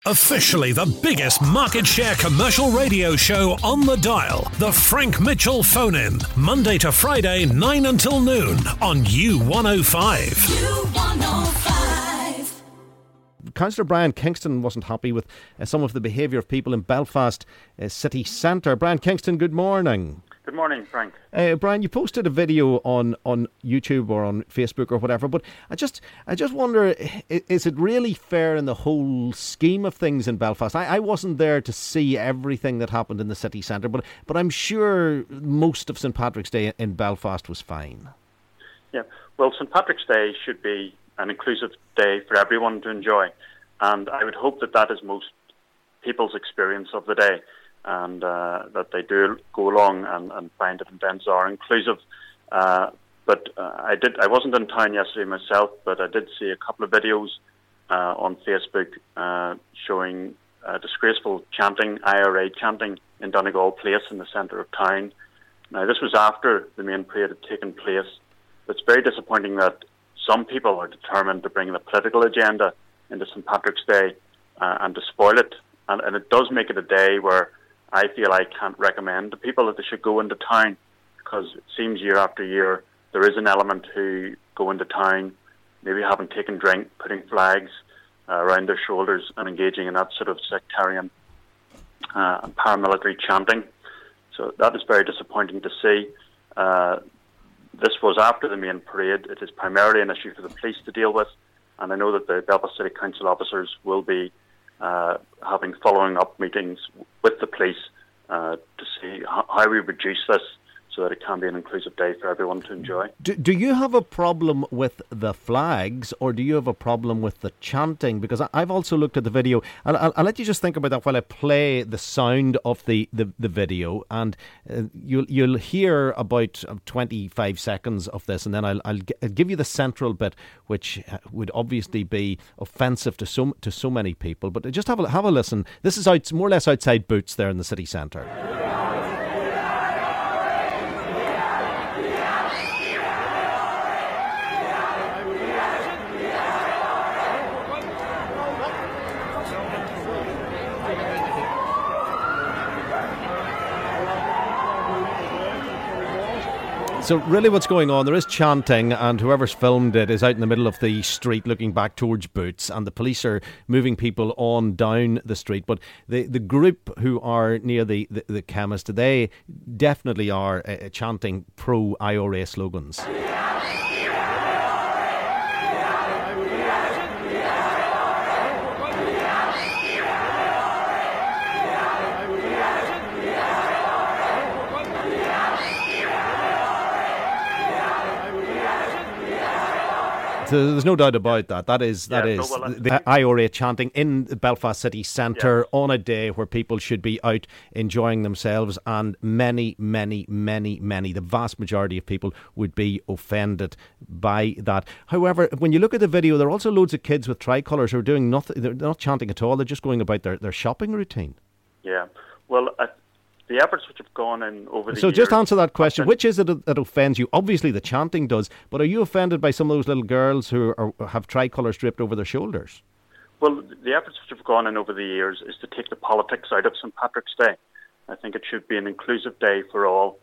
Officially the biggest market share commercial radio show on the dial. The Frank Mitchell Phone-In. Monday to Friday, 9 until noon on U105. U105. Councillor Brian Kingston wasn't happy with some of the behaviour of people in Belfast city centre. Brian Kingston, good morning. Good morning, Frank. Brian, you posted a video on YouTube or on Facebook or whatever, but I just wonder, is it really fair in the whole scheme of things in Belfast? I wasn't there to see everything that happened in the city centre, but I'm sure most of St Patrick's Day in Belfast was fine. Yeah, well, St Patrick's Day should be an inclusive day for everyone to enjoy, and I would hope that is most people's experience of the day. And that they do go along and find that events are inclusive. But I wasn't in town yesterday myself, but I did see a couple of videos on Facebook showing disgraceful chanting, IRA chanting in Donegal Place in the centre of town. Now, this was after the main parade had taken place. It's very disappointing that some people are determined to bring the political agenda into St Patrick's Day and to spoil it. And it does make it a day where I feel I can't recommend to people that they should go into town, because it seems year after year there is an element who go into town, maybe haven't taken drink, putting flags around their shoulders and engaging in that sort of sectarian and paramilitary chanting. So that is very disappointing to see. This was after the main parade. It is primarily an issue for the police to deal with, and I know that the Belfast City Council officers will be having following up meetings with the police to see how we reduce this so that it can be an inclusive day for everyone to enjoy. Do you have a problem with the flags, or do you have a problem with the chanting? Because I've also looked at the video, and I'll let you just think about that while I play the sound of the video, and you'll hear about 25 seconds of this, and then I'll give you the central bit, which would obviously be offensive to so many people. But just have a listen. This is more or less outside Boots there in the city centre. So really what's going on, there is chanting, and whoever's filmed it is out in the middle of the street looking back towards Boots, and the police are moving people on down the street. But the group who are near the chemist, they definitely are chanting pro-IRA slogans. So there's no doubt about that. That is the IRA chanting in the Belfast city centre on a day where people should be out enjoying themselves, and many, the vast majority of people would be offended by that. However, when you look at the video, there are also loads of kids with tricolours who are doing nothing. They're not chanting at all. They're just going about their shopping routine. Yeah. Well, the efforts which have gone in over the years... So just answer that question. Which is it that offends you? Obviously the chanting does, but are you offended by some of those little girls who have tricolours draped over their shoulders? Well, the efforts which have gone in over the years is to take the politics out of St Patrick's Day. I think it should be an inclusive day for all.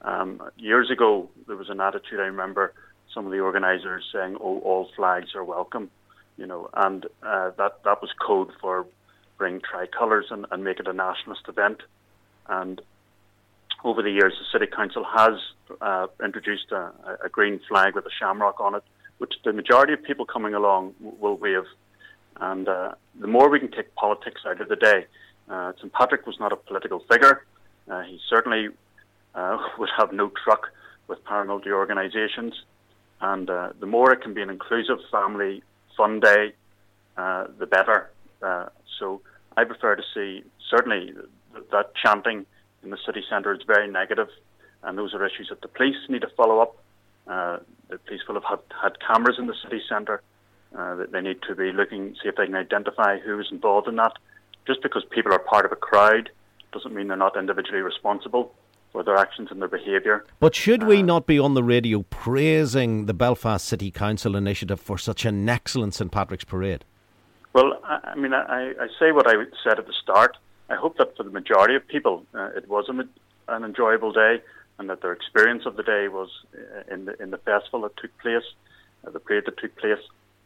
Years ago, there was an attitude, I remember, some of the organisers saying, all flags are welcome, and that was code for bring tricolours and make it a nationalist event. And over the years, the City Council has introduced a green flag with a shamrock on it, which the majority of people coming along will wave. And the more we can take politics out of the day. St Patrick was not a political figure. He certainly would have no truck with paramilitary organisations. And the more it can be an inclusive family fun day, the better. So I prefer to see, certainly, that chanting in the city centre is very negative, and those are issues that the police need to follow up. The police will have had cameras in the city centre. That they need to be looking, see if they can identify who is involved in that. Just because people are part of a crowd doesn't mean they're not individually responsible for their actions and their behaviour. But should we not be on the radio praising the Belfast City Council initiative for such an excellent St Patrick's Parade? Well, I mean, I say what I said at the start. I hope that for the majority of people, it was an enjoyable day, and that their experience of the day was in the festival that took place, the parade that took place.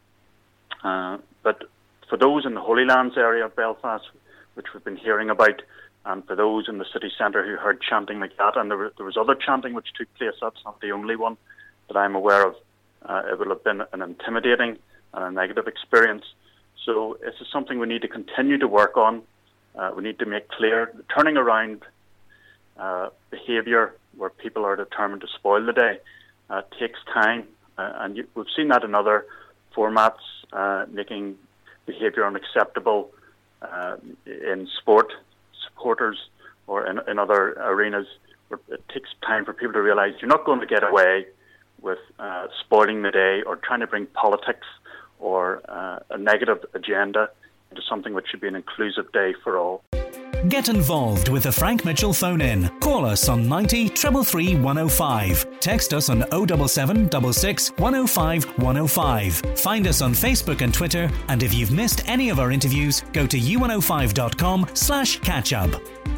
But for those in the Holy Lands area of Belfast, which we've been hearing about, and for those in the city centre who heard chanting like that, and there was other chanting which took place, that's not the only one that I'm aware of, it will have been an intimidating and a negative experience. So this is something we need to continue to work on. We need to make clear turning around behaviour where people are determined to spoil the day takes time, and we've seen that in other formats, making behaviour unacceptable in supporters or in other arenas, where it takes time for people to realise you're not going to get away with spoiling the day or trying to bring politics or a negative agenda into something which should be an inclusive day for all. Get involved with the Frank Mitchell phone-in. Call us on 90 333 105. Text us on 077 66 105 105. Find us on Facebook and Twitter. And if you've missed any of our interviews, go to u105.com/catchup.